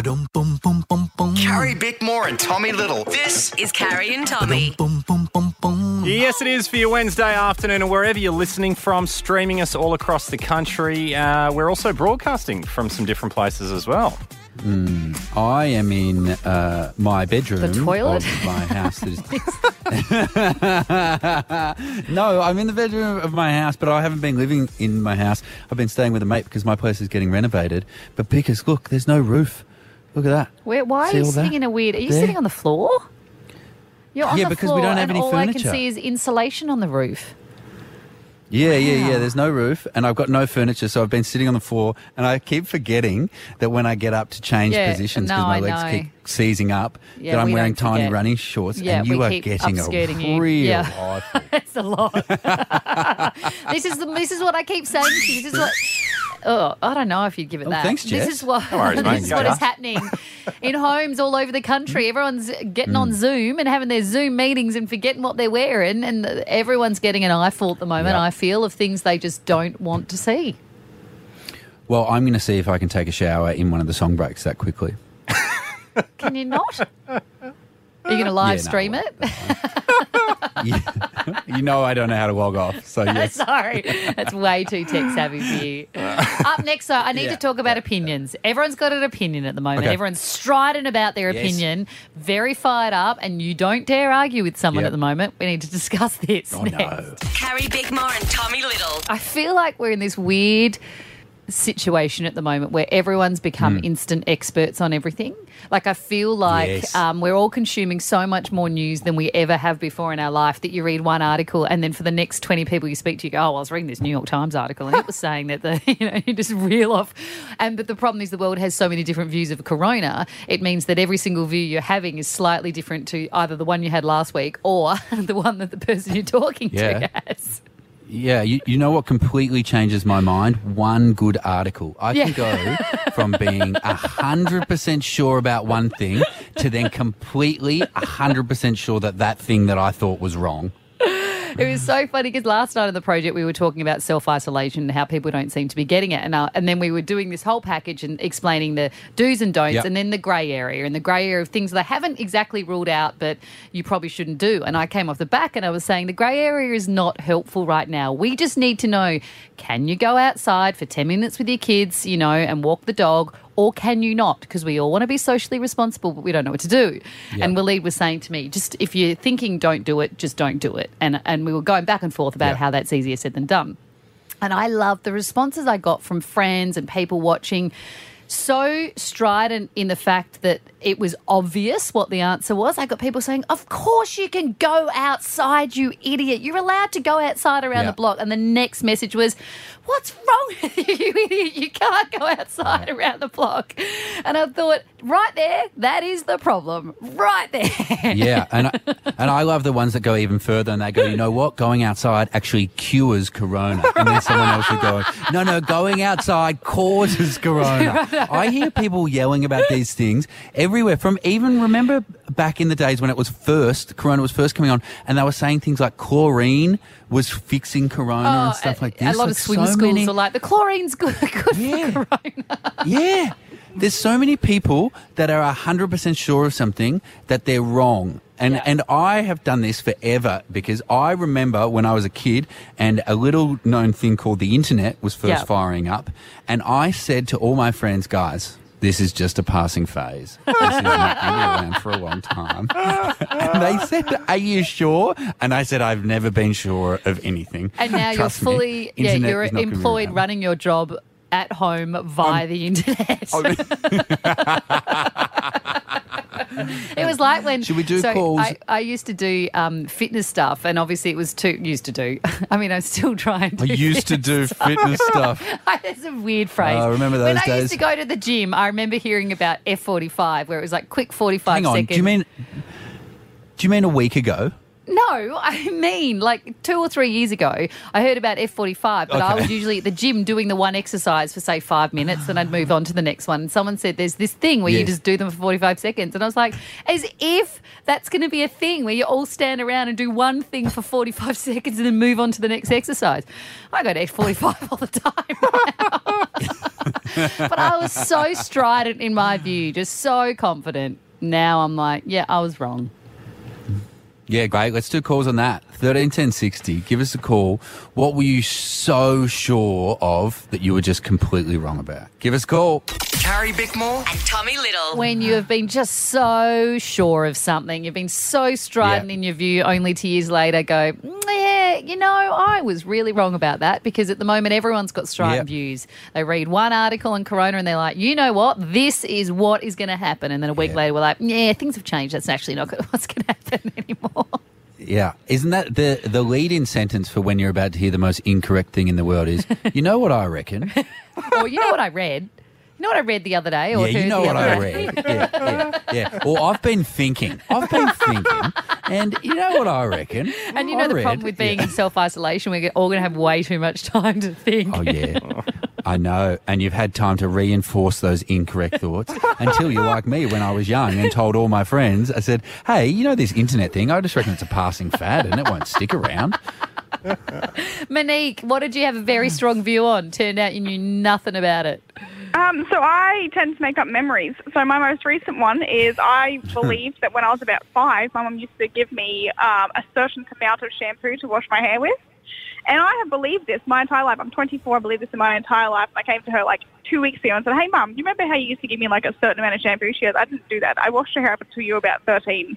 Ba-dum, bum, bum, bum, bum. Carrie Bickmore and Tommy Little. This is Carrie and Tommy. Bum, bum, bum, bum. Yes, it is for your Wednesday afternoon, or wherever you're listening from, streaming us all across the country. We're also broadcasting from some different places as well. I am in my bedroom. The toilet? Of my house. No, I'm in the bedroom of my house, but I haven't been living in my house. I've been staying with a mate because my place is getting renovated. But because, look, there's no roof. Look at that. Why See are you all sitting that? in a weird... Are you There. sitting on the floor? You're on Yeah, the because floor we don't have and any all I furniture. can see is insulation on the roof. Yeah. There's no roof, and I've got no furniture, so I've been sitting on the floor, and I keep forgetting that when I get up to change positions no, because my I legs know. keep seizing up, Yeah, that I'm we wearing don't tiny forget. running shorts, Yeah, and you we are keep getting a upskirting you. real Yeah. eyeful. It's a lot. This is what I keep saying to you. This is what... Oh, I don't know if you'd give it that. thanks, Jess. This is what, No worries, mate. this is what is happening in homes all over the country. Everyone's getting on Zoom and having their Zoom meetings and forgetting what they're wearing, and everyone's getting an eyeful at the moment, Yep. I feel, of things they just don't want to see. Well, I'm going to see if I can take a shower in one of the song breaks that quickly. Can you not? Are you going to live Yeah, no, stream I it? You know I don't know how to log off, so yes. Sorry, that's way too tech savvy for you. Up next, though, I need to talk about opinions. Everyone's got an opinion at the moment. Okay. Everyone's striding about their Yes. opinion, very fired up, and you don't dare argue with someone Yep. at the moment. We need to discuss this Oh, next. no. Carrie Bickmore and Tommy Little. I feel like we're in this weird situation at the moment where everyone's become instant experts on everything. Like, I feel like Yes. we're all consuming so much more news than we ever have before in our life, that you read one article and then for the next 20 people you speak to, you go, oh, well, I was reading this New York Times article and it was saying that you just reel off. But the problem is the world has so many different views of corona. It means that every single view you're having is slightly different to either the one you had last week or the one that the person you're talking to has. Yeah, you know what completely changes my mind? One good article. I can go from being 100% sure about one thing to then completely 100% sure that thing that I thought was wrong. It was so funny because last night on the project we were talking about self-isolation and how people don't seem to be getting it. And then we were doing this whole package and explaining the do's and don'ts and then the grey area and the grey area of things they haven't exactly ruled out but you probably shouldn't do. And I came off the back and I was saying the grey area is not helpful right now. We just need to know, can you go outside for 10 minutes with your kids, and walk the dog, or can you not? Because we all want to be socially responsible, but we don't know what to do. Yep. And Waleed was saying to me, just if you're thinking don't do it, just don't do it. And we were going back and forth about how that's easier said than done. And I love the responses I got from friends and people watching. So strident in the fact that it was obvious what the answer was. I got people saying, of course you can go outside, you idiot. You're allowed to go outside around the block. And the next message was, what's wrong with you, you idiot? You can't go outside around the block. And I thought, right there, that is the problem. Right there. Yeah, and I love the ones that go even further and they go, you know what, going outside actually cures corona. And then someone else would go, no, going outside causes corona. I hear people yelling about these things everywhere, from even, remember back in the days when corona was first coming on, and they were saying things like chlorine was fixing corona and stuff like this. A lot of swim schools are like, the chlorine's good for corona. Yeah. There's so many people that are 100% sure of something that they're wrong. And I have done this forever because I remember when I was a kid and a little known thing called the internet was first firing up. And I said to all my friends, guys, this is just a passing phase. This is not going to be around for a long time. And they said, are you sure? And I said, I've never been sure of anything. And now Trust you're me, fully, internet you're is not gonna be employed around. running your job at home via the internet. It was like when... Should we do calls? I used to do fitness stuff, and obviously it was too... Used to do. I mean, I'm still trying to I used to do fitness stuff. That's a weird phrase. I remember those when I days. used to go to the gym, I remember hearing about F45, where it was like quick 45 Hang on, seconds. do you mean a week ago? No, I mean, like 2 or 3 years ago, I heard about F45, but I was usually at the gym doing the one exercise for, say, 5 minutes, then I'd move on to the next one. And someone said there's this thing where you just do them for 45 seconds. And I was like, as if that's going to be a thing where you all stand around and do one thing for 45 seconds and then move on to the next exercise. I go to F45 all the time. But I was so strident in my view, just so confident. Now I'm like, yeah, I was wrong. Yeah, great. Let's do calls on that. 131060. Give us a call. What were you so sure of that you were just completely wrong about? Give us a call. Carrie Bickmore. And Tommy Little. When you have been just so sure of something, you've been so strident in your view, only to years later go, yeah, you know, I was really wrong about that, because at the moment everyone's got strident views. They read one article on Corona and they're like, you know what, this is what is going to happen. And then a week later we're like, yeah, things have changed. That's actually not what's going to happen anymore. Yeah. Isn't that the lead-in sentence for when you're about to hear the most incorrect thing in the world is, you know what I reckon? Or you know what I read? You know what I read the other day? Or Yeah, you know what I read. Yeah. Or I've been thinking. And you know what I reckon? And you know the problem with being in self-isolation, we're all going to have way too much time to think. Oh, yeah. I know. And you've had time to reinforce those incorrect thoughts until you're like me when I was young and told all my friends, I said, hey, you know this internet thing? I just reckon it's a passing fad and it won't stick around. Monique, what did you have a very strong view on? Turned out you knew nothing about it. So I tend to make up memories. So my most recent one is I believed that when I was about 5, my mum used to give me a certain amount of shampoo to wash my hair with. And I have believed this my entire life. I'm 24. I believe this in my entire life. I came to her like 2 weeks ago and said, hey, Mum, do you remember how you used to give me like a certain amount of shampoo? She goes, I didn't do that. I washed your hair up until you were about 13.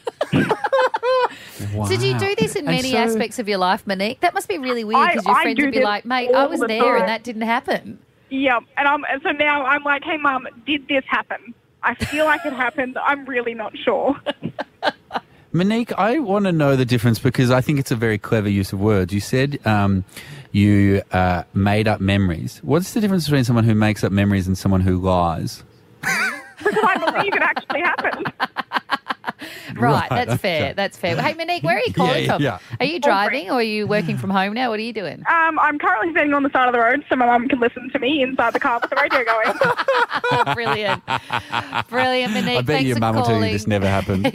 Wow. Did you do this in many aspects of your life, Monique? That must be really weird, because your I friends do would be this like, mate, I all was the there time. and that didn't happen. Yeah. And so now I'm like, hey, Mum, did this happen? I feel like it happened. I'm really not sure. Monique, I want to know the difference because I think it's a very clever use of words. You said you made up memories. What's the difference between someone who makes up memories and someone who lies? Because I believe it actually happened. Right, that's fair. That's fair. Hey, Monique, where are you calling from? Yeah. Are you driving or are you working from home now? What are you doing? I'm currently sitting on the side of the road so my mum can listen to me inside the car with the radio going. Brilliant. Brilliant, Monique. I bet Thanks your for mum will tell you calling. this never happened.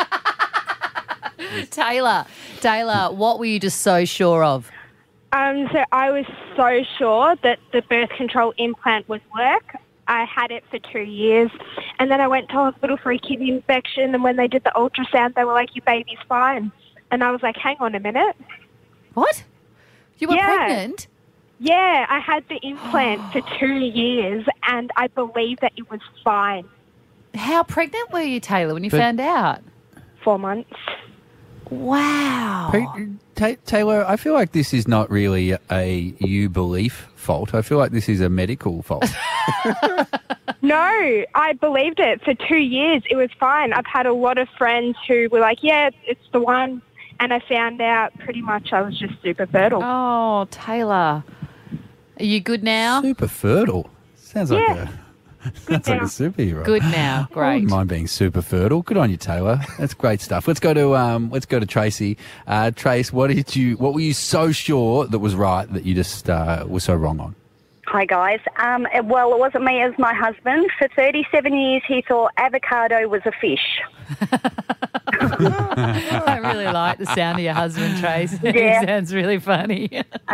Taylor, what were you just so sure of? So I was so sure that the birth control implant would work. I had it for 2 years, and then I went to hospital for a kidney infection, and when they did the ultrasound, they were like, your baby's fine. And I was like, hang on a minute. What? You were pregnant? Yeah, I had the implant for 2 years, and I believed that it was fine. How pregnant were you, Taylor, when you found out? 4 months. Wow. Taylor, I feel like this is not really a you belief fault. I feel like this is a medical fault. No, I believed it for 2 years. It was fine. I've had a lot of friends who were like, yeah, it's the one. And I found out pretty much I was just super fertile. Oh, Taylor. Are you good now? Super fertile. Sounds like Yeah. sounds like a superhero. Good now. I Great. wouldn't mind being super fertile. Good on you, Taylor. That's great stuff. Let's go to Tracy. Trace, what were you so sure that was right that you just were so wrong on? Hi, guys. Well, it wasn't me, it was my husband. For 37 years, he thought avocado was a fish. I really like the sound of your husband, Trace. Yeah. He sounds really funny.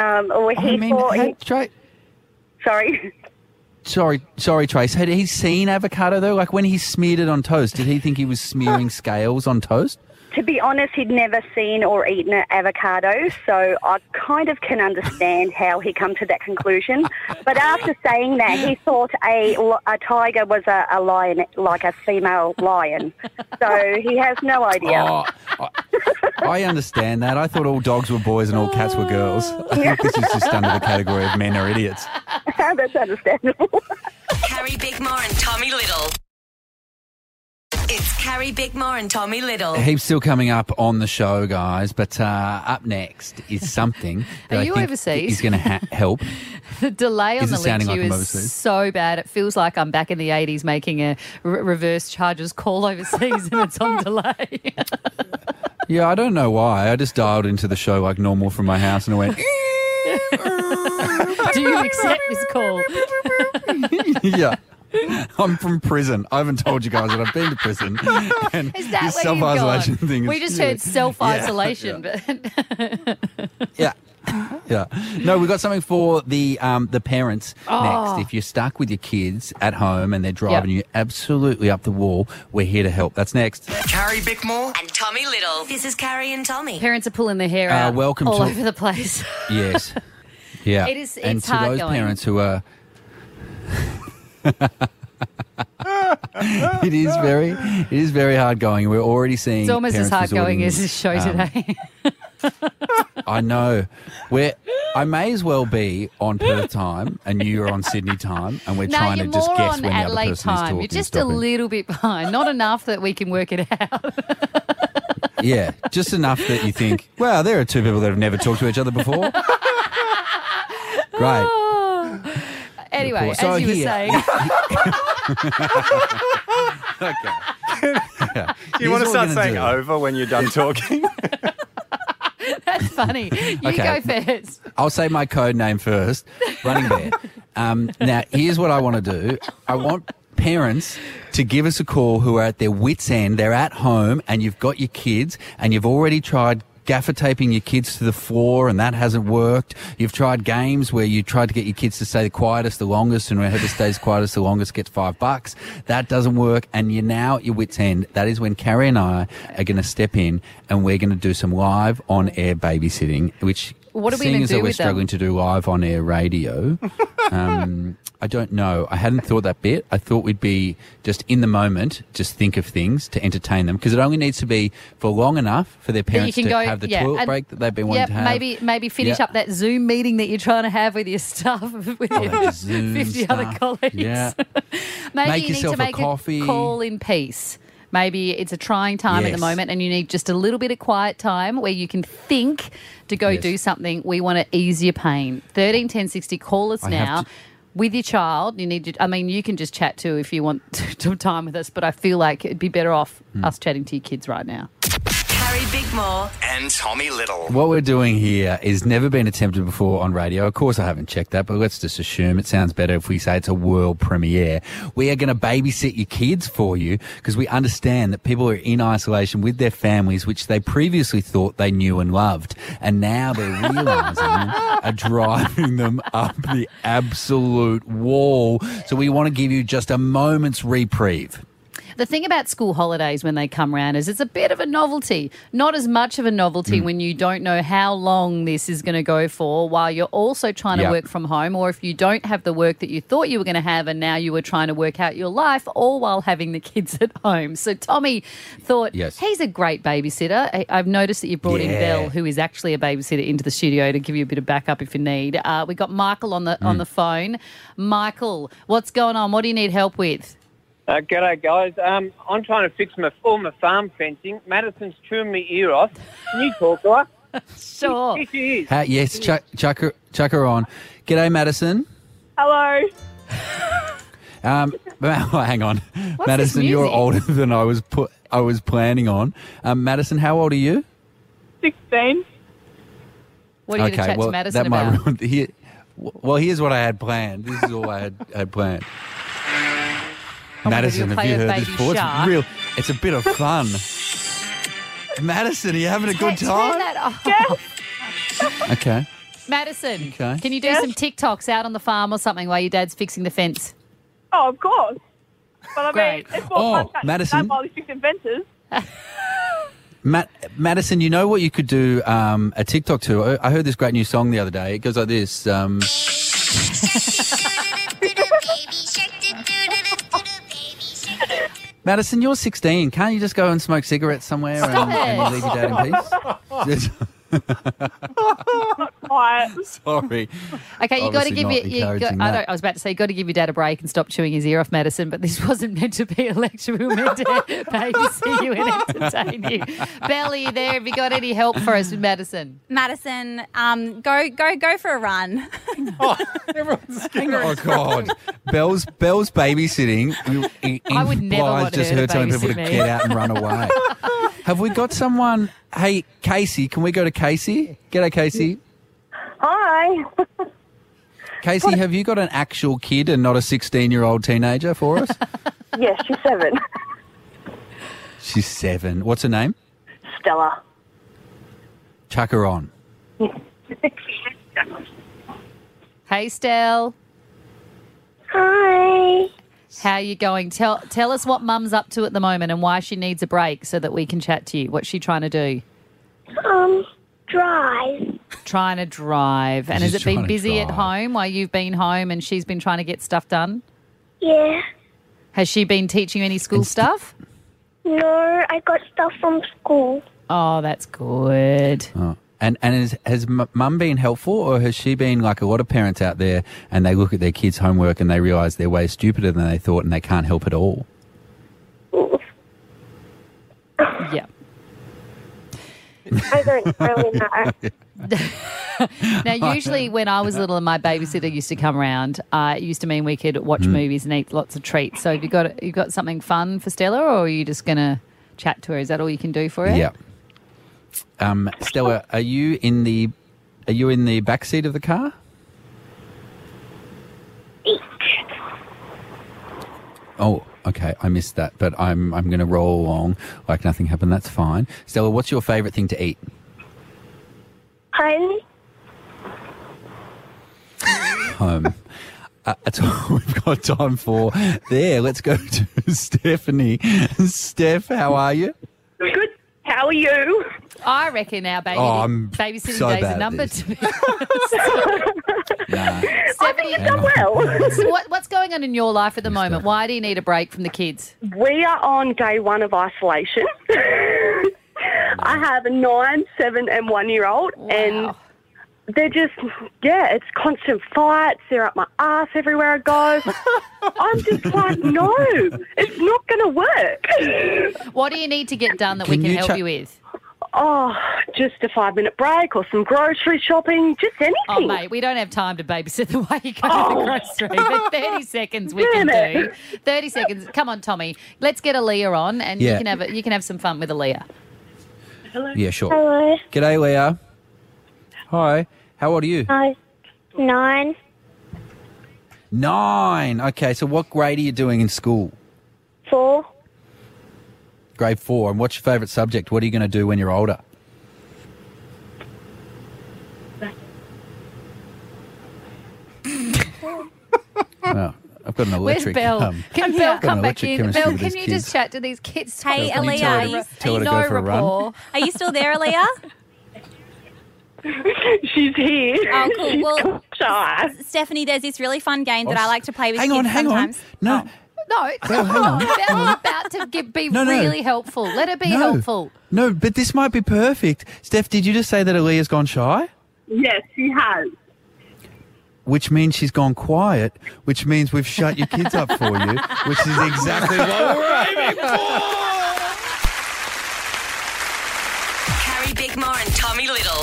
Sorry. Sorry, Trace. Had he seen avocado, though? Like, when he smeared it on toast, did he think he was smearing scales on toast? To be honest, he'd never seen or eaten an avocado, so I kind of can understand how he come to that conclusion. But after saying that, he thought a tiger was a lion, like a female lion. So he has no idea. Oh, I understand that. I thought all dogs were boys and all cats were girls. I think this is just under the category of men are idiots. That's understandable. Carrie Bickmore and Tommy Little. It's Carrie Bickmore and Tommy Little. Heaps still coming up on the show, guys, but up next is something that Are I you think overseas? is going to help. The delay on Is it the link sounding to like you I'm is overseas? so bad. It feels like I'm back in the 80s making a reverse charges call overseas and it's on delay. Yeah, I don't know why. I just dialed into the show like normal from my house and I went, Do you accept this call? yeah. I'm from prison. I haven't told you guys that I've been to prison. And Is that this where you've self-isolation gone? thing is... We just heard self-isolation. Yeah. Yeah. No, we've got something for the parents next. If you're stuck with your kids at home and they're driving you absolutely up the wall, we're here to help. That's next. Carrie Bickmore. And Tommy Little. This is Carrie and Tommy. Parents are pulling their hair out welcome all to- over the place. Yes. Yeah. It's and to hard those going. parents who are... It is very hard going. We're already seeing It's almost as parents hard going resorting, as this show today. I know. I may as well be on Perth time and you're on Sydney time, and we're No, trying you're to just more guess on when the other Adelaide person is time. talking. You're just a Stop it. little bit behind. Not enough that we can work it out. Yeah, just enough that you think, well, there are two people that have never talked to each other before. Great. Anyway, So as you were here- saying. Do you want to start saying over when you're done talking? That's funny. You Okay. go first. I'll say my code name first. Running Bear. Now, here's what I want to do. I want parents to give us a call who are at their wits' end. They're at home and you've got your kids and you've already tried gaffer taping your kids to the floor and that hasn't worked. You've tried games where you tried to get your kids to stay the quietest the longest, and whoever stays quietest the longest gets $5. That doesn't work, and you're now at your wits' end. That is when Carrie and I are going to step in and we're going to do some live on-air babysitting, which... What are we seeing gonna as do that we're with them? struggling to do live on-air radio, I don't know. I hadn't thought that bit. I thought we'd be just in the moment, just think of things to entertain them, because it only needs to be for long enough for their parents to have the toilet break that they've been wanting to have. Maybe finish Yeah. up that Zoom meeting that you're trying to have with your staff, with your that Zoom 50 other stuff. colleagues. Yeah. Maybe Make you need yourself to a make coffee. call in peace. Maybe it's a trying time at the Yes. moment and you need just a little bit of quiet time where you can think to go Yes. do something. We want to ease your pain. 13 10 60, call us I have now. to- With your child, you need to, I mean, you can just chat too if you want some time with us, but I feel like it'd be better off us chatting to your kids right now. Carrie Bickmore. And Tommy Little. What we're doing here is never been attempted before on radio. Of course, I haven't checked that, but let's just assume it sounds better if we say it's a world premiere. We are going to babysit your kids for you because we understand that people are in isolation with their families, which they previously thought they knew and loved. And now they're realising are driving them up the absolute wall. So we want to give you just a moment's reprieve. The thing about school holidays when they come round is it's a bit of a novelty. Not as much of a novelty when you don't know how long this is going to go for while you're also trying to Yep. work from home, or if you don't have the work that you thought you were going to have and now you were trying to work out your life, all while having the kids at home. So Tommy thought Yes. he's a great babysitter. I've noticed that you've brought in Yeah. Belle, who is actually a babysitter, into the studio to give you a bit of backup if you need. We got Michael on the phone. Michael, what's going on? What do you need help with? G'day, guys. I'm trying to fix all my farm fencing. Madison's chewing my ear off. Can you talk to her? Sure. Here she is. Yes, chuck her on. G'day, Madison. Hello. Hang on, What's Madison. this You're music? older than I was planning on. Madison, how old are you? 16. What are you going to chat to Madison that about? might well, here's what I had planned. This is all I had planned. Oh my God, Madison, you'll have play you with heard this Baby before? Shark. It's a bit of fun. Madison, are you having a good Turn time? that off. Okay. Madison, Okay. can you do Yes? some TikToks out on the farm or something while your dad's fixing the fence? Oh, of course. But I mean, Great. it's more Oh, fun chatting Madison. while he's fixing fences. Madison, you know what you could do a TikTok to? I heard this great new song the other day. It goes like this. Madison, you're 16. Can't you just go and smoke cigarettes somewhere and leave your dad in peace? Quiet. Sorry. Okay, you got to Obviously give not you. encouraging that. I was about to say, you got to give your dad a break and stop chewing his ear off, Madison. But this wasn't meant to be a lecture. We were meant to babysit you and entertain you. Belly, there. Have you got any help for us with Madison? Madison, go for a run. Oh God, Belle's babysitting I would never implies want just her to her telling people to babysit me. get out and run away. Have we got someone? Hey, Casey, can we go to Casey? G'day, Casey. Hi. Casey, have you got an actual kid and not a 16-year-old teenager for us? Yes, she's 7. She's 7. What's her name? Stella. Chuck her on. Hey, Stel. Hi. How you going? Tell us what Mum's up to at the moment and why she needs a break so that we can chat to you. What's she trying to do? Drive. Trying to drive. And She's has it been trying to busy at drive. home while you've been home and she's been trying to get stuff done? Yeah. Has she been teaching you any school stuff? No, I got stuff from school. Oh, that's good. Oh. And has Mum been helpful, or has she been like a lot of parents out there and they look at their kids' homework and they realise they're way stupider than they thought and they can't help at all? Yeah. I don't really know. Now, usually when I was little and my babysitter used to come around, it used to mean we could watch movies and eat lots of treats. So have you got something fun for Stella, or are you just going to chat to her? Is that all you can do for her? Yeah. Stella, are you in the back seat of the car? Oh, okay. I missed that, but I'm going to roll along like nothing happened. That's fine. Stella, what's your favourite thing to eat? Home. Home. That's all we've got time for there. Let's go to Stephanie. Steph, how are you? Good. How are you? I reckon our I'm babysitting so days bad are at numbered. this. To be honest. Nah. I think you've done well. So what's going on in your life at the moment? Why do you need a break from the kids? We are on day 1 of isolation. I have a 9, 7 and 1-year-old and they're just, it's constant fights. They're up my ass everywhere I go. I'm just like, no, it's not going to work. What do you need to get done that we Can can you help you with? Oh, just a 5-minute break or some grocery shopping, just anything. Oh, mate, we don't have time to babysit the way you go to the grocery. But 30 seconds we can do. 30 seconds. Come on, Tommy. Let's get Aaliyah on and Yeah. you can have some fun with Aaliyah. Yeah, sure. Hello. G'day, Leah. Hi. How old are you? Hi. 9. 9. Okay, so what grade are you doing in school? 4. Grade 4. And what's your favourite subject? What are you going to do when you're older? Oh, I've got an Where's electric. Belle? Can Belle got an come back electric in? chemistry Belle, with can these you kids. just chat to these kids? Hey, Can you tell her- Aaliyah, tell her to go for a run? are you still there, Aaliyah? She's here. Oh, cool. She's Well, shy. Stephanie, there's this really fun game that I like to play with Hang kids on, hang sometimes. on. No, No, Belle, hang on. Belle's about to be No, no. really helpful. Let her be no. helpful. No, but this might be perfect. Steph, did you just say that Aaliyah's gone shy? Yes, she has. Which means she's gone quiet, which means we've shut your kids up for you, which is exactly what we're aiming for. Carrie Bickmore and Tommy Little.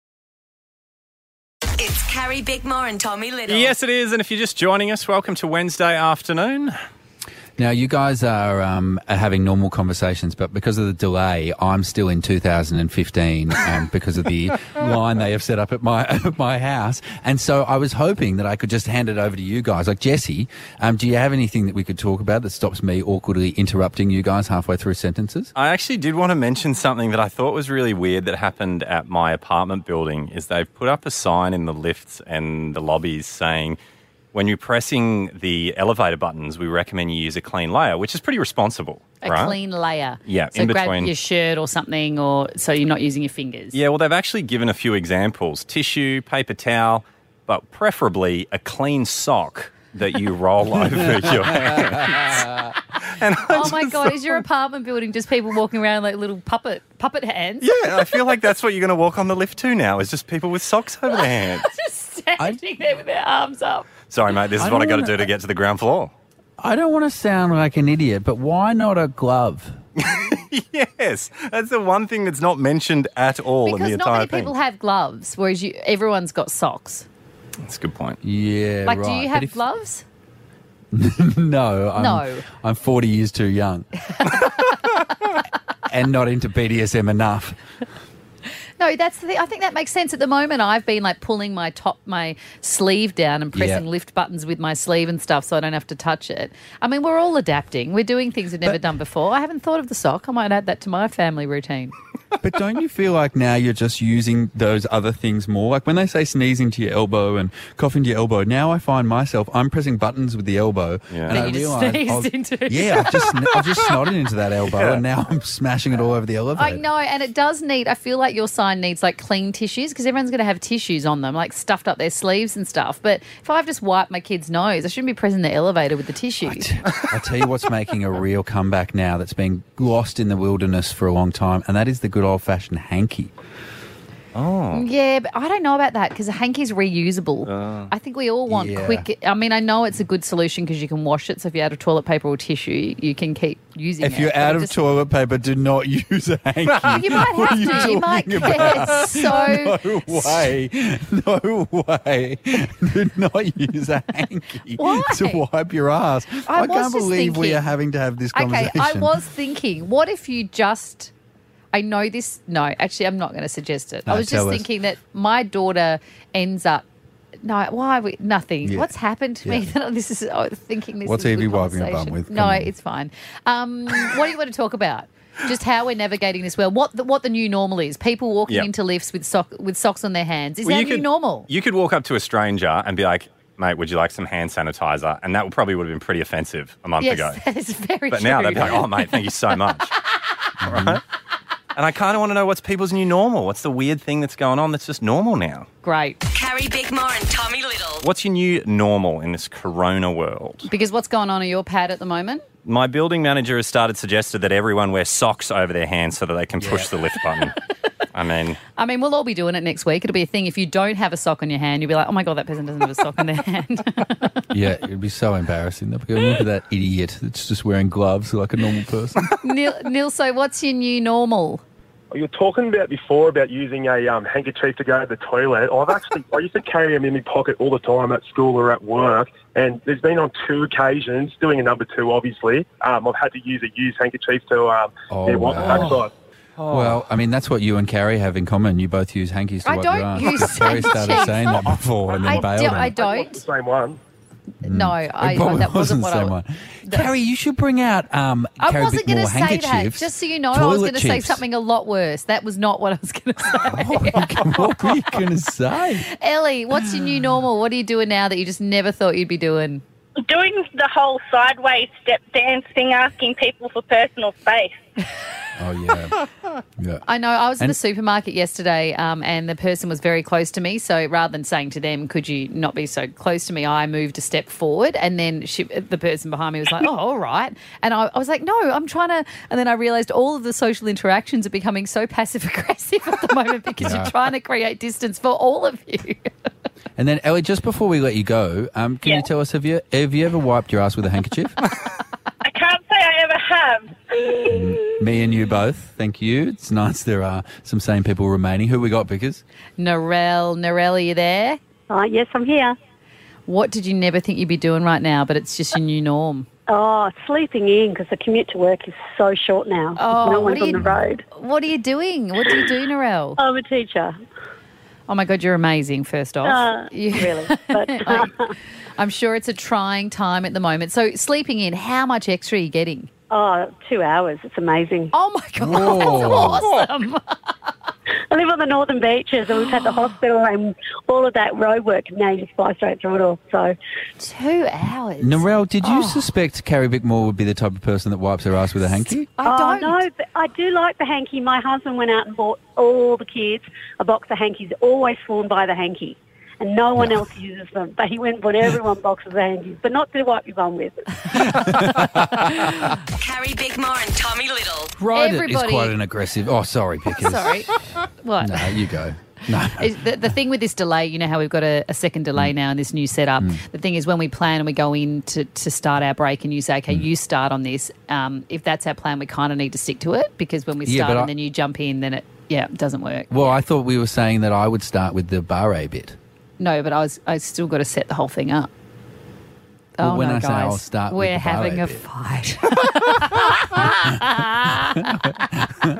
It's Carrie Bickmore and Tommy Little. Yes, it is. And if you're just joining us, welcome to Wednesday afternoon. Now, you guys are having normal conversations, but because of the delay, I'm still in 2015 because of the line they have set up at my house. And so I was hoping that I could just hand it over to you guys. Like, Jesse, do you have anything that we could talk about that stops me awkwardly interrupting you guys halfway through sentences? I actually did want to mention something that I thought was really weird that happened at my apartment building is they've put up a sign in the lifts and the lobbies saying, when you're pressing the elevator buttons, we recommend you use a clean layer, which is pretty responsible, A right? clean layer. Yeah, So in grab between. your shirt or something, or so you're not using your fingers. Yeah, well, they've actually given a few examples. Tissue, paper towel, but preferably a clean sock that you roll over your hands. And Oh my God, is your apartment building just people walking around like little puppet hands? yeah, I feel like that's what you're going to walk on the lift to now, is just people with socks over their hands. Just standing there with their arms up. Sorry, mate, this is I what I don't got to wanna- do to get to the ground floor. I don't want to sound like an idiot, but why not a glove? Yes, that's the one thing that's not mentioned at all in Because the not entire many thing. people have gloves, whereas everyone's got socks. That's a good point. Yeah, Like, right. do you But have if- gloves? No, No. I'm 40 years too young. and not into BDSM enough. No, that's the thing. I think that makes sense. At the moment, I've been like pulling my sleeve down and pressing lift buttons with my sleeve and stuff so I don't have to touch it. I mean, we're all adapting. We're doing things we've never done before. I haven't thought of the sock. I might add that to my family routine. But don't you feel like now you're just using those other things more? Like when they say sneeze into your elbow and cough into your elbow, now I find myself, I'm pressing buttons with the elbow. Yeah. And That I you just realise, sneezed into. yeah, I've just snotted into that elbow and now I'm smashing it all over the elevator. I know, and it does need, I feel like your sign needs like clean tissues because everyone's going to have tissues on them, like stuffed up their sleeves and stuff. But if I've just wiped my kid's nose, I shouldn't be pressing the elevator with the tissue. I'll tell you what's making a real comeback now that's been lost in the wilderness for a long time, and that is the good old-fashioned hanky. Oh. Yeah, but I don't know about that because a hanky's reusable. I think we all want quick. I mean, I know it's a good solution because you can wash it. So if you're out of toilet paper or tissue, you can keep using it. If you're out of toilet paper, do not use a hanky. You might have to. You might get so... No way. No way. Do not use a hanky to wipe your ass. I can't believe we are having to have this conversation. Okay, I was thinking, what if you just... I know this. No, actually, I'm not going to suggest it. No, I was just thinking that my daughter ends up. No, why? Nothing. Yeah. What's happened to me? This is thinking this. What's is a Evie good wiping her bum conversation. with? No, Come on. it's fine. What do you want to talk about? Just how we're navigating this well. What the new normal is? People walking into lifts with socks on their hands. Is that new normal? You could walk up to a stranger and be like, "Mate, would you like some hand sanitizer?" And that probably would have been pretty offensive a month ago. Yes, that is very But true. now they'd be like, "Oh, mate, thank you so much." Right? And I kind of want to know what's people's new normal. What's the weird thing that's going on that's just normal now? Great. Carrie Bickmore and Tommy Little. What's your new normal in this corona world? Because what's going on in your pad at the moment? My building manager has suggested that everyone wear socks over their hands so that they can push the lift button. I mean, we'll all be doing it next week. It'll be a thing. If you don't have a sock on your hand, you'll be like, oh, my God, that person doesn't have a sock on their hand. Yeah, it'd be so embarrassing. They'll be going, look at that idiot that's just wearing gloves like a normal person. Neil, so what's your new normal? You were talking about before about using a handkerchief to go to the toilet. I used to carry them in my pocket all the time at school or at work, and there's been on 2 occasions, doing a number 2 obviously, I've had to use a used handkerchief to wipe the backside. Well, I mean, that's what you and Carrie have in common. You both use hankies to wipe your ass. I don't use Carrie started handkerchiefs. saying that before and then bailed on I it. don't. The same one. No, Probably that wasn't what the I same one. Carrie, you should bring out I Carrie wasn't going Bickmore to say that. handkerchiefs. Just so you know, I was going to say chips. something a lot worse. That was not what I was going to say. What were you going to say? Ellie, what's your new normal? What are you doing now that you just never thought you'd be doing? Doing the whole sideways step dance thing, asking people for personal space. Oh, yeah. I know. I was in the supermarket yesterday and the person was very close to me. So rather than saying to them, could you not be so close to me, I moved a step forward and then the person behind me was like, oh, all right. And I was like, no, I'm trying to. And then I realised all of the social interactions are becoming so passive-aggressive at the moment because you're trying to create distance for all of you. And then, Ellie, just before we let you go, can you tell us, have you ever wiped your ass with a handkerchief? I can't say I ever have. Me and you both. Thank you. It's nice there are some sane people remaining. Who we got, Vickers? Narelle, are you there? Yes, I'm here. What did you never think you'd be doing right now, but it's just your new norm? Oh, sleeping in because the commute to work is so short now. Oh, no one's on the road. What are you doing? What do you do, Narelle? I'm a teacher. Oh, my God, you're amazing, first off. Really? But I'm sure it's a trying time at the moment. So sleeping in, how much extra are you getting? 2 hours. It's amazing. Oh, my God, that's awesome. I live on the northern beaches and we've had the hospital and all of that road work. Now you just fly straight through it all. So 2 hours. Narelle, did you suspect Carrie Bickmore would be the type of person that wipes her ass with a hanky? I don't. No, but I do like the hanky. My husband went out and bought all the kids a box of hankies, always sworn by the hanky. And no one else uses them. But he went and bought everyone boxes of hankies, but not to wipe your bum with. Carrie Bickmore and Tommy Little. Right, it is quite an aggressive... Oh, sorry, Vickers. Sorry. What? No, you go. No. The thing with this delay, you know how we've got a second delay now in this new setup. The thing is when we plan and we go in to start our break and you say, okay, you start on this, if that's our plan, we kind of need to stick to it because when we start and then you jump in, then it doesn't work. Well, I thought we were saying that I would start with the barre bit. No, but I still got to set the whole thing up. Well, when I guys, say I'll start with we're the having barre a bit. fight.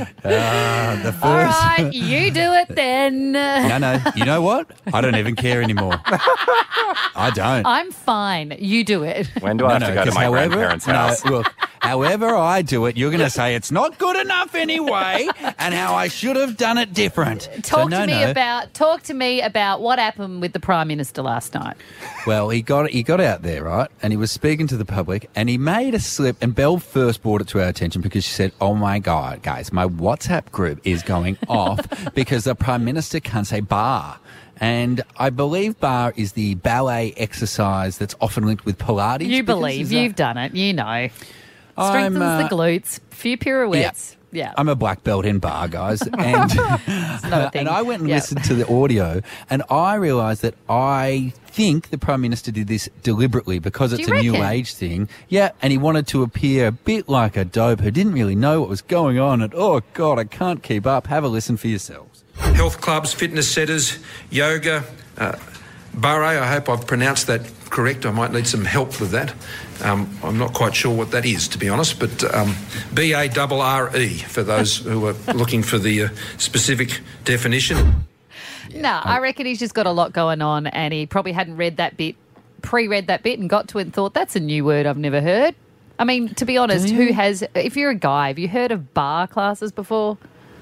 The first. All right, you do it then. No. You know what? I don't even care anymore. I don't. I'm fine. You do it. When do I have to go to my grandparents' house? Look, however I do it, you're going to say it's not good enough anyway, and how I should have done it different. Talk to me about what happened with the Prime Minister last night. Well, he got out there, right, and he was speaking to the public, and he made a slip, and Belle first brought it to our attention because she said, "Oh my God, guys, my WhatsApp group is going off because the Prime Minister can't say bar." And I believe bar is the ballet exercise that's often linked with Pilates. You believe. You've done it. You know. Strengthens the glutes, few pirouettes. Yeah. I'm a black belt in bar, guys. And, and I went and listened to the audio, and I realised that I think the Prime Minister did this deliberately because it's a new age thing. Yeah, and he wanted to appear a bit like a dope who didn't really know what was going on. And, oh, God, I can't keep up. Have a listen for yourselves. Health clubs, fitness centres, yoga, barre, I hope I've pronounced that correct. I might need some help with that. I'm not quite sure what that is, to be honest, but B-A-R-R-E for those who are looking for the specific definition. No, I reckon he's just got a lot going on, and he probably hadn't read that bit, pre-read that bit and got to it and thought, that's a new word I've never heard. I mean, to be honest, who has, if you're a guy, have you heard of bar classes before?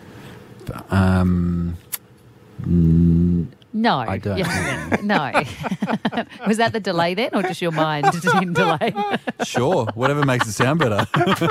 No. I don't. No. Was that the delay then, or just your mind didn't delay? Sure, whatever makes it sound better.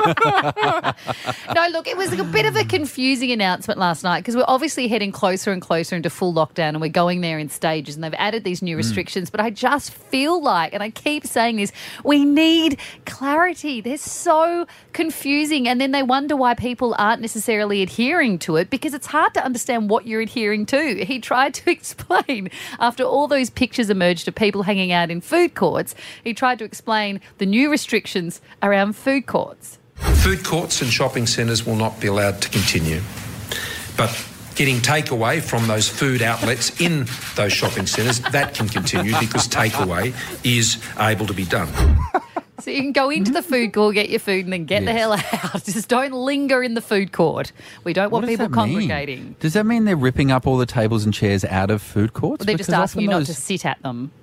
No, look, it was a bit of a confusing announcement last night because we're obviously heading closer and closer into full lockdown, and we're going there in stages, and they've added these new restrictions. But I just feel like, and I keep saying this, we need clarity. They're so confusing, and then they wonder why people aren't necessarily adhering to it because it's hard to understand what you're adhering to. He tried to explain after all those pictures emerged of people hanging out in food courts, he tried to explain the new restrictions around food courts. Food courts and shopping centres will not be allowed to continue, but getting takeaway from those food outlets in those shopping centres, that can continue because takeaway is able to be done. So you can go into the food court, get your food, and then get the hell out. Just don't linger in the food court. We don't want people congregating. Does that mean they're ripping up all the tables and chairs out of food courts? Well, they're just asking you not to sit at them.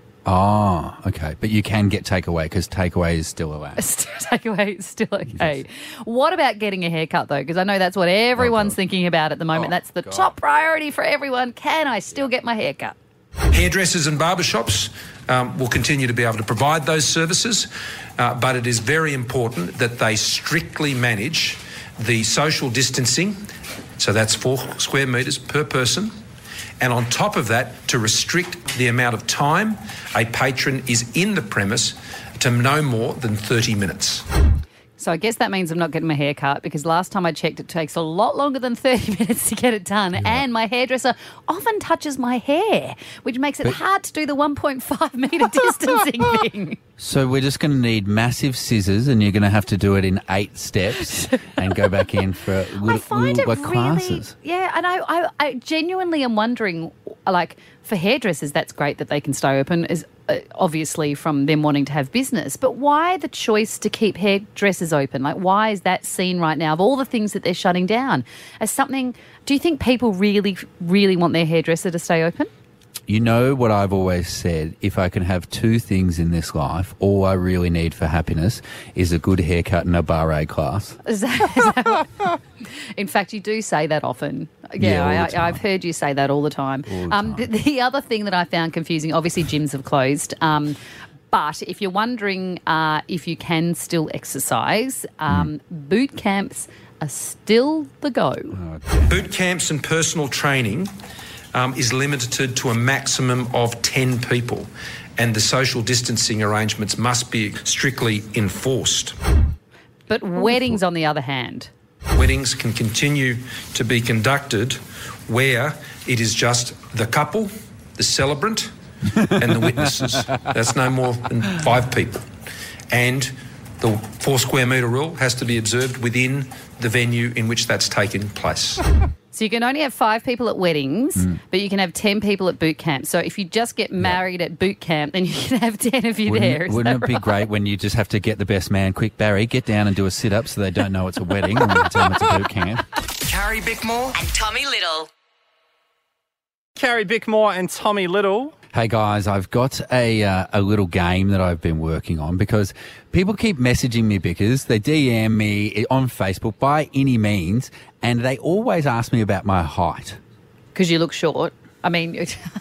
Oh, okay. But you can get takeaway because takeaway is still allowed. Takeaway is still okay. Yes. What about getting a haircut, though? Because I know that's what everyone's thinking about at the moment. That's the top priority for everyone. Can I still get my haircut? Hairdressers and barbershops will continue to be able to provide those services, but it is very important that they strictly manage the social distancing, so that's 4 square metres per person, and on top of that, to restrict the amount of time a patron is in the premise to no more than 30 minutes. So I guess that means I'm not getting my hair cut because last time I checked it takes a lot longer than 30 minutes to get it done, and my hairdresser often touches my hair, which makes it hard to do the 1.5 metre distancing thing. So we're just going to need massive scissors, and you're going to have to do it in 8 steps and go back in for little classes. Yeah, and I genuinely am wondering, like, for hairdressers, that's great that they can stay open, is obviously from them wanting to have business. But why the choice to keep hairdressers open? Like, why is that seen right now of all the things that they're shutting down as something? Do you think people really, really want their hairdresser to stay open? You know what I've always said, if I can have 2 things in this life, all I really need for happiness is a good haircut and a barre class. Is that in fact, you do say that often. Yeah, I've heard you say that all the time. The other thing that I found confusing, obviously gyms have closed, but if you're wondering if you can still exercise, boot camps are still the go. Boot camps and personal training is limited to a maximum of 10 people, and the social distancing arrangements must be strictly enforced. But weddings, on the other hand? Weddings can continue to be conducted where it is just the couple, the celebrant, and the witnesses. That's no more than 5 people. And the 4 square metre rule has to be observed within the venue in which that's taken place. So you can only have 5 people at weddings, but you can have 10 people at boot camp. So if you just get married at boot camp, then you can have 10 of you there. Wouldn't it be great when you just have to get the best man? Quick, Barry, get down and do a sit-up so they don't know it's a wedding and we can tell them it's a boot camp. Carrie Bickmore and Tommy Little. Carrie Bickmore and Tommy Little. Hey guys, I've got a little game that I've been working on because people keep messaging me because they DM me on Facebook by any means, and they always ask me about my height. Because you look short. I mean...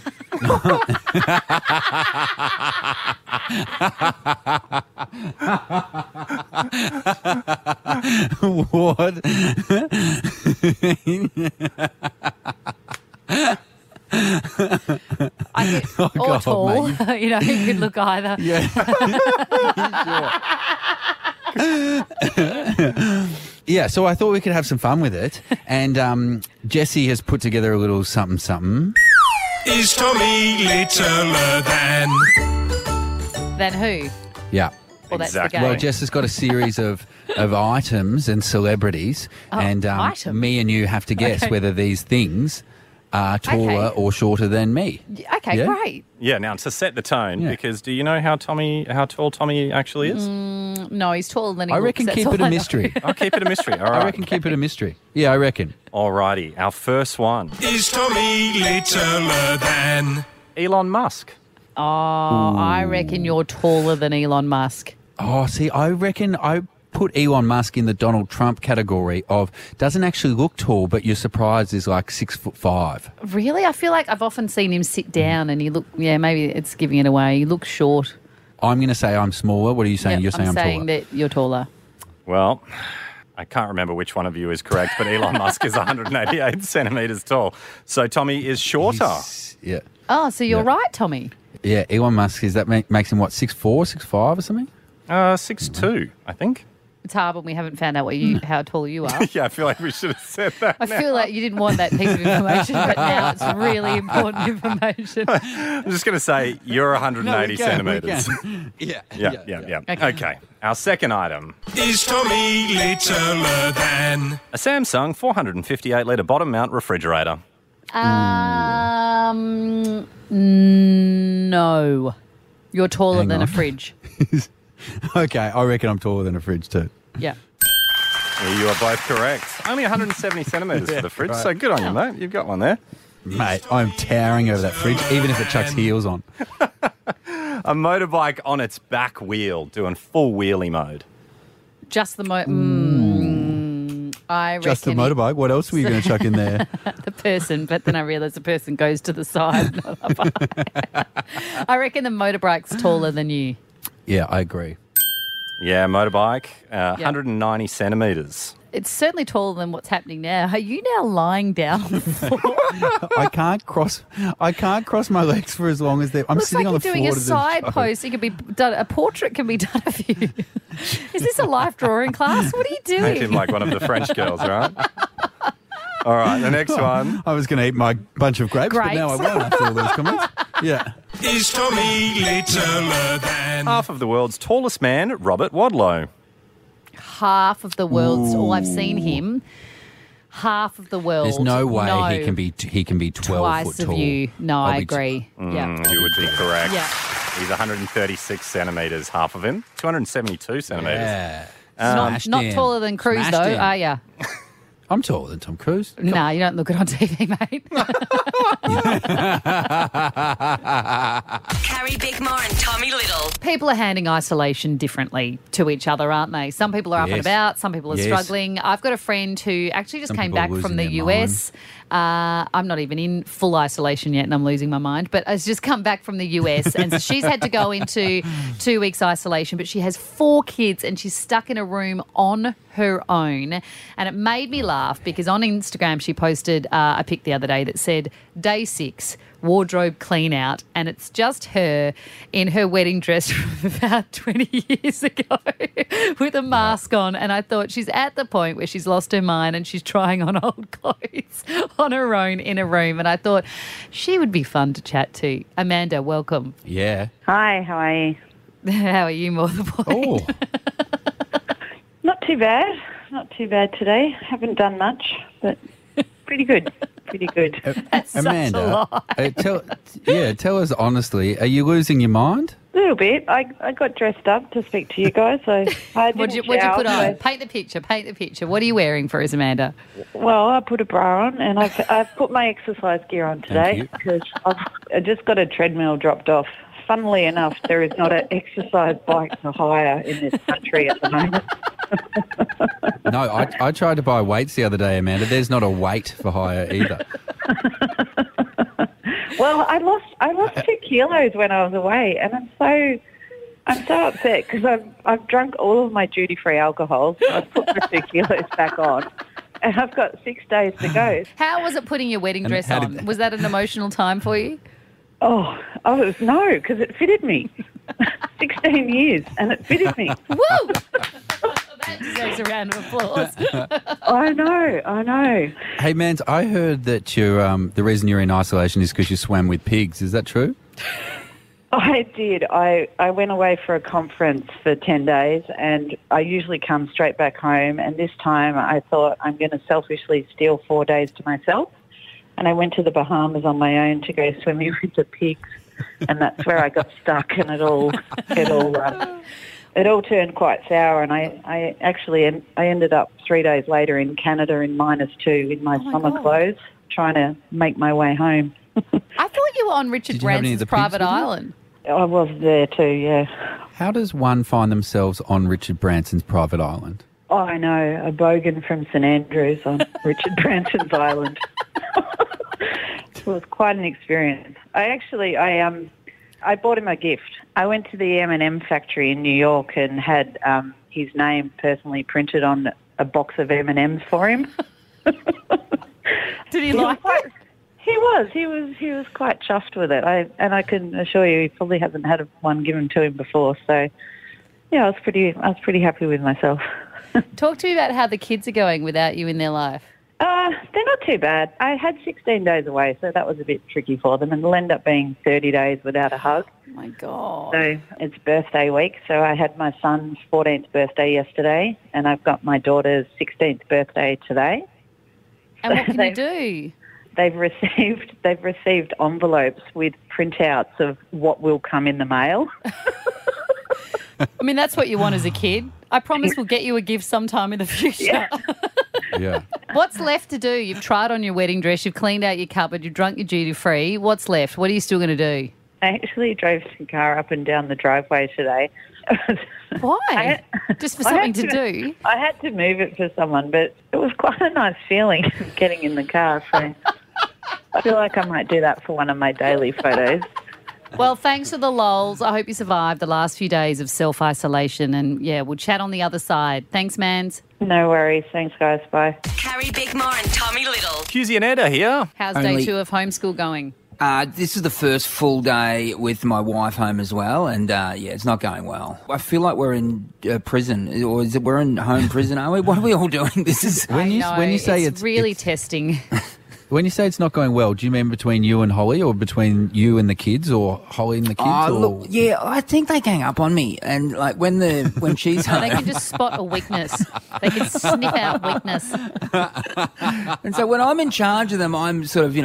What? Or tall. Mate, you could look either. Yeah. Yeah, so I thought we could have some fun with it. And Jessie has put together a little something. Is Tommy littler than? Than who? Yeah. Well, that's the game. Well, Jess has got a series of items and celebrities, and items? me and you have to guess whether these things are taller or shorter than me. Okay, great. Yeah, now to set the tone, because do you know how tall Tommy actually is? No, he's taller than he I looks. reckon That's keep all it a I know. mystery. I'll keep it a mystery. All right. I reckon keep it a mystery. Yeah, I reckon. Alrighty, our first one. Is Tommy littler than? Elon Musk. Oh, I reckon you're taller than Elon Musk. Oh, see, I reckon I put Elon Musk in the Donald Trump category of doesn't actually look tall, but you're surprised is like 6'5". Really? I feel like I've often seen him sit down and he maybe it's giving it away. He looks short. I'm going to say I'm smaller. What are you saying? Yep, You're saying I'm saying taller. that you're taller. Well, I can't remember which one of you is correct, but Elon Musk is 188 centimetres tall. So Tommy is shorter. Yeah. Oh, so you're right, Tommy. Yeah, Elon Musk, makes him what, 6'4", 6'5" or something? 6'2", I think. It's hard when we haven't found out how tall you are. Yeah, I feel like we should have said that. I feel like you didn't want that piece of information, but now it's really important information. I'm just going to say you're 180 centimetres. Yeah. Yeah. Okay. Our second item. Is Tommy littler than? A Samsung 458-litre bottom mount refrigerator. No. You're taller Hang than on. a fridge. Okay, I reckon I'm taller than a fridge too. Yeah. You are both correct. Only 170 centimetres for the fridge, so good on you, mate. You've got one there. Mate, I'm towering over that fridge, even if it chucks heels on. A motorbike on its back wheel, doing full wheelie mode. Just the I reckon Just the motorbike. What else were you going to chuck in there? the person, but then I realised the person goes to the side. Not up high. I reckon the motorbike's taller than you. Yeah, I agree. Yeah, motorbike, 190 centimetres. It's certainly taller than what's happening now. Are you now lying down on the floor? I can't cross my legs for as long as I'm Looks sitting like on the you're floor. doing a to do side the show. post. It can be done. A portrait can be done of you. Is this a life drawing class? What are you doing? Make him like one of the French girls, right? All right, the next one. I was going to eat my bunch of grapes, but now I won't after all those comments. Yeah. Is Tommy littler than? Half of the world's tallest man, Robert Wadlow. Half of the world's. Oh, I've seen him. Half of the world. There's no way No. he can be 12 Twice foot of tall. you. No, I agree. You would be correct. Yeah. He's 136 centimetres, half of him. 272 centimetres. Yeah. Not taller than Cruise, Smashed though, him. are you? I'm taller than Tom Cruise. No, you don't look it on TV, mate. Carrie Bickmore and Tommy Little. People are handing isolation differently to each other, aren't they? Some people are up and Yes. about. Some people are Yes. struggling. I've got a friend who actually just Some came people are back from losing the their US. I'm not even in full isolation yet and I'm losing my mind, but has just come back from the US and so she's had to go into 2 weeks isolation, but she has 4 kids and she's stuck in a room on her own. And it made me laugh because on Instagram she posted a pic the other day that said, day 6, wardrobe clean out, and it's just her in her wedding dress from about 20 years ago with a mask on. And I thought she's at the point where she's lost her mind and she's trying on old clothes on her own in a room. And I thought she would be fun to chat to. Amanda, welcome. Yeah. Hi, how are you? How are you, more the boy? Oh. Not too bad. Not too bad today. Haven't done much, but pretty good. Pretty good. That's Amanda, such a lie. tell us honestly, are you losing your mind? A little bit. I got dressed up to speak to you guys, so I What'd you didn't shower, put on? so- Paint the picture. What are you wearing for us, Amanda? Well, I put a bra on, and I've put my exercise gear on today because I just got a treadmill dropped off. Funnily enough, there is not an exercise bike to hire in this country at the moment. No, I tried to buy weights the other day, Amanda. There's not a weight for hire either. Well, I lost 2 kilos when I was away, and I'm so upset because I've drunk all of my duty-free alcohol, so I've put my 2 kilos back on, and I've got 6 days to go. How was it putting your wedding dress how on? did- Was that an emotional time for you? Oh, no, because it fitted me. 16 years, and it fitted me. Woo! That deserves a round of applause. I know. Hey, Mans, I heard that the reason you're in isolation is because you swam with pigs. Is that true? I did. I went away for a conference for 10 days, and I usually come straight back home, and this time I thought I'm going to selfishly steal 4 days to myself, and I went to the Bahamas on my own to go swimming with the pigs, and that's where I got stuck, and it all turned quite sour, and I ended up 3 days later in Canada in -2 in my summer clothes, trying to make my way home. I thought you were on Richard Did you have any of Branson's the pigs private with you? island. I was there too, yeah. How does one find themselves on Richard Branson's private island? Oh, I know, a bogan from St Andrews on Richard Branson's island. It was quite an experience. I bought him a gift. I went to the M&M factory in New York and had his name personally printed on a box of M&Ms for him. Did he like it? He was quite chuffed with it. I can assure you, he probably hasn't had one given to him before. So, yeah, I was pretty happy with myself. Talk to me about how the kids are going without you in their life. They're not too bad. I had 16 days away, so that was a bit tricky for them, and it'll end up being 30 days without a hug. Oh, my God. So it's birthday week, so I had my son's 14th birthday yesterday, and I've got my daughter's 16th birthday today. And what can you do? They've received envelopes with printouts of what will come in the mail. I mean, that's what you want as a kid. I promise we'll get you a gift sometime in the future. Yeah. What's left to do? You've tried on your wedding dress, you've cleaned out your cupboard, you've drunk your duty-free. What's left? What are you still going to do? I actually drove the car up and down the driveway today. Why? Just for something to do? I had to move it for someone, but it was quite a nice feeling getting in the car. So I feel like I might do that for one of my daily photos. Well, thanks for the lols. I hope you survived the last few days of self-isolation. And, yeah, we'll chat on the other side. Thanks, Mans. No worries. Thanks, guys. Bye. Carrie Bickmore and Tommy Little. Husey and Ed are here. How's Only- day 2 of homeschool going? This is the first full day with my wife home as well, and it's not going well. I feel like we're in prison, or is it we're in home prison? Are we? What are we all doing? This is When you say it's really testing. When you say it's not going well, do you mean between you and Holly, or between you and the kids, or Holly and the kids? Oh, or... look, yeah, I think they gang up on me, and like when she's home, They can just spot a weakness. They can sniff out weakness. and so when I'm in charge of them, I'm sort of,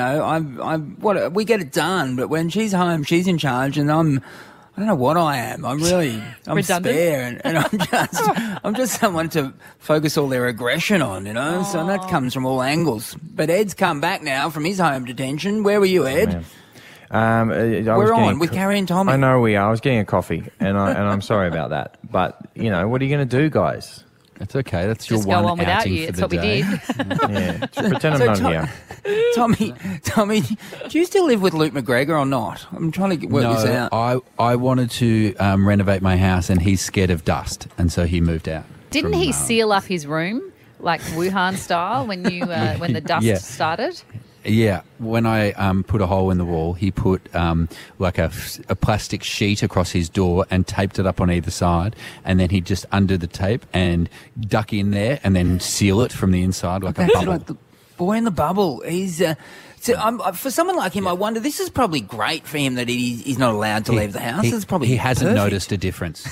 we get it done. But when she's home, she's in charge, and I don't know what I am. I'm Redundant? spare, and I'm just someone to focus all their aggression on, So that comes from all angles. But Ed's come back now from his home detention. Where were you, Ed? We're on with Carrie and Tommy. I know we are. I was getting a coffee, and I'm sorry about that. But what are you going to do, guys? That's okay. That's your Just one go on without outing you. for It's the what we day. did. Yeah, just pretend I'm not here. Tommy, do you still live with Luke McGregor or not? I'm trying to work this out. I wanted to renovate my house, and he's scared of dust, and so he moved out. Didn't he seal up his room, like Wuhan style, when the dust Yeah. started? Yeah, when I put a hole in the wall, he put like a plastic sheet across his door and taped it up on either side, and then he'd just undo the tape and duck in there and then seal it from the inside like a bubble. Like the boy in the bubble. He's for someone like him, I wonder. This is probably great for him that he's not allowed to leave the house. It's probably he hasn't perfect. noticed a difference.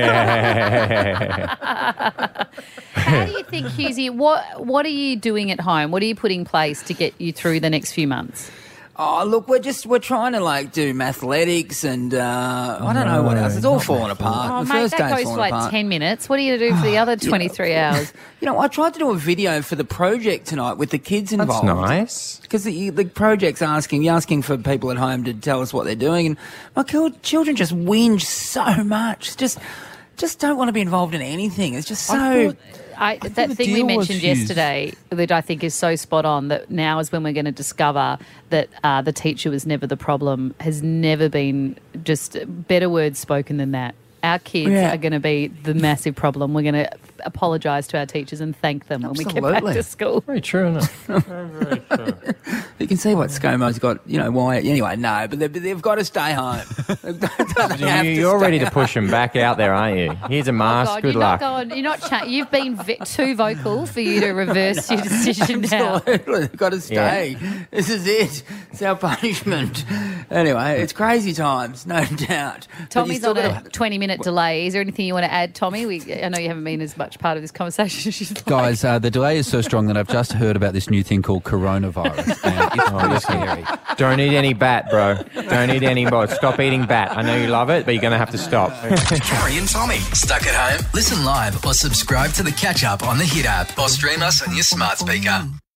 How do you think, Husey, what are you doing at home? What are you putting in place to get you through the next few months? Oh, look, we're trying to like do mathletics and I don't know what else. It's all falling apart. Oh, the mate, first that day's goes for falling like apart. 10 minutes. What are you going to do for the other 23 hours? You know, I tried to do a video for the project tonight with the kids involved. That's nice. Because the project's asking for people at home to tell us what they're doing, and my children just whinge so much. Just don't want to be involved in anything. It's just so... That thing we mentioned yesterday that I think is so spot on, that now is when we're going to discover that the teacher was never the problem, has never been, just better words spoken than that. Our kids are going to be the massive problem. We're going to apologise to our teachers and thank them when we get back to school. Very true, isn't it? Very true. You can see what ScoMo's got, why. Anyway, no, but they've got to stay home. You're ready to push them back out there, aren't you? Here's a mask. God, Good luck. You're not you've been too vocal for you to reverse your decision now. Absolutely. Got to stay. Yeah. This is it. It's our punishment. Anyway, it's crazy times, no doubt. Tommy's on a 20-minute delay. Is there anything you want to add, Tommy? I know you haven't been as much part of this conversation as you'd like. Guys, the delay is so strong that I've just heard about this new thing called coronavirus. And it's pretty scary. Don't eat any bat, bro. Don't eat any bat. Stop eating bat. I know you love it, but you're going to have to stop. Carrie and Tommy. Stuck at home? Listen live or subscribe to the catch-up on the Hit app or stream us on your smart speaker.